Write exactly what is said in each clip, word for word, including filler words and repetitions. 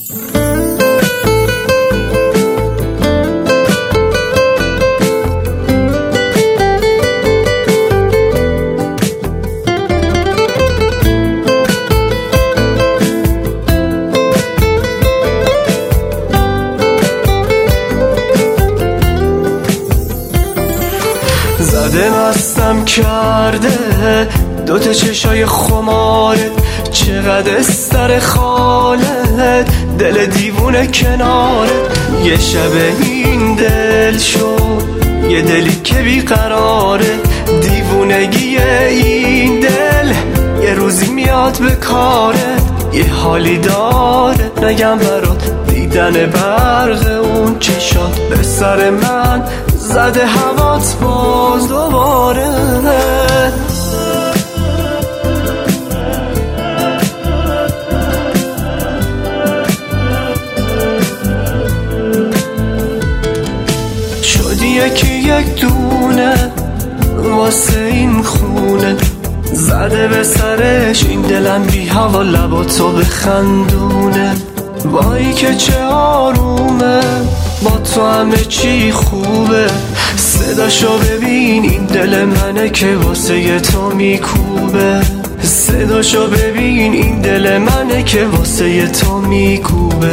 زده مستم کرده دوتا چشای خمارت، چقدر استر خالت، دل دیوونه کنارت. یه شب این دل شد یه دلی که بیقراره، دیوونگی این دل یه روزی میاد به کارت. یه حالی داره نگم برات، دیدن برق اون چشات به سر من زده هوات باز دوباره. شدی یکی یک دونه واسه این خونه، زده به سرش این دلم بی هوا لباتو بخندونه. وای که چه آرومه با تو همه چی خوبه، صداشو ببین این دل منه که واسه تو میکوبه. صداشو ببین این دل منه که واسه تو میکوبه.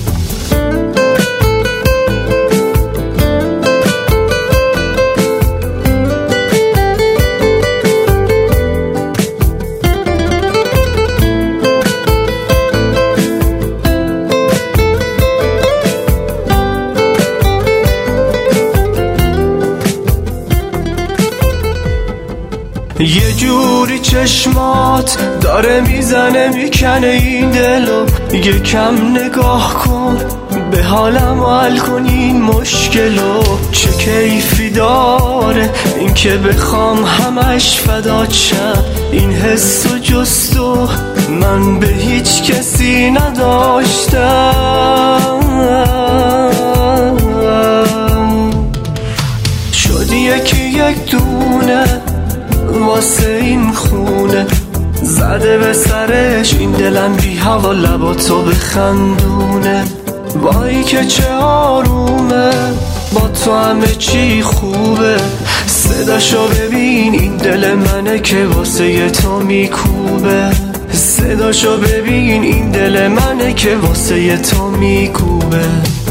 یه جوری چشمات داره میزنه میکنه این دلو، یه کم نگاه کن به حالم و حل کن این مشکلو. چه کیفی داره این که بخوام همش فدات شم، این حس و جستو من به هیچ کسی نداشتم. شدی یکی یک دونه واسه این خونه، زده به سرش این دلم بی هوا لباتو بخندونه. وای که چه آرومه با تو همه چی خوبه، صداشو ببین این دل منه که واسه تو میکوبه. صداشو ببین این دل منه که واسه تو میکوبه.